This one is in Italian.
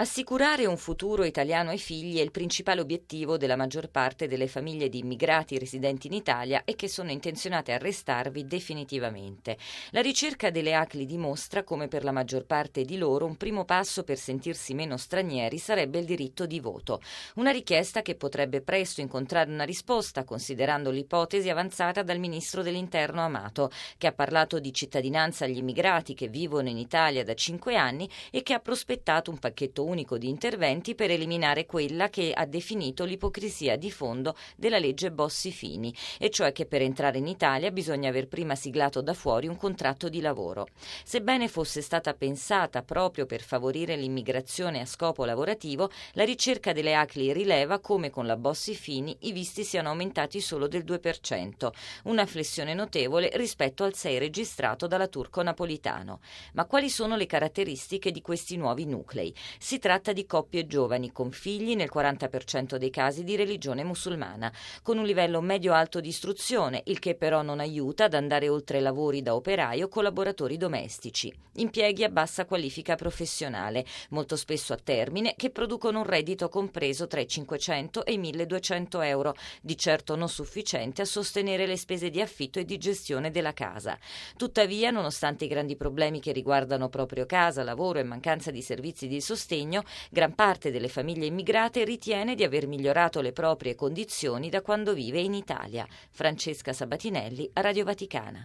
Assicurare un futuro italiano ai figli è il principale obiettivo della maggior parte delle famiglie di immigrati residenti in Italia e che sono intenzionate a restarvi definitivamente. La ricerca delle ACLI dimostra come per la maggior parte di loro un primo passo per sentirsi meno stranieri sarebbe il diritto di voto. Una richiesta che potrebbe presto incontrare una risposta, considerando l'ipotesi avanzata dal ministro dell'Interno Amato, che ha parlato di cittadinanza agli immigrati che vivono in Italia da 5 anni e che ha prospettato un pacchetto unico di interventi per eliminare quella che ha definito l'ipocrisia di fondo della legge Bossi-Fini, e cioè che per entrare in Italia bisogna aver prima siglato da fuori un contratto di lavoro. Sebbene fosse stata pensata proprio per favorire l'immigrazione a scopo lavorativo, la ricerca delle ACLI rileva come con la Bossi-Fini i visti siano aumentati solo del 2%, una flessione notevole rispetto al 6% registrato dalla Turco Napolitano. Ma quali sono le caratteristiche di questi nuovi nuclei? Si tratta di coppie giovani con figli, nel 40% dei casi di religione musulmana, con un livello medio-alto di istruzione, il che però non aiuta ad andare oltre lavori da operaio o collaboratori domestici, impieghi a bassa qualifica professionale, molto spesso a termine, che producono un reddito compreso tra i 500 e i 1200 euro, di certo non sufficiente a sostenere le spese di affitto e di gestione della casa. Tuttavia, nonostante i grandi problemi che riguardano proprio casa, lavoro e mancanza di servizi di sostegno, gran parte delle famiglie immigrate ritiene di aver migliorato le proprie condizioni da quando vive in Italia. Francesca Sabatinelli, Radio Vaticana.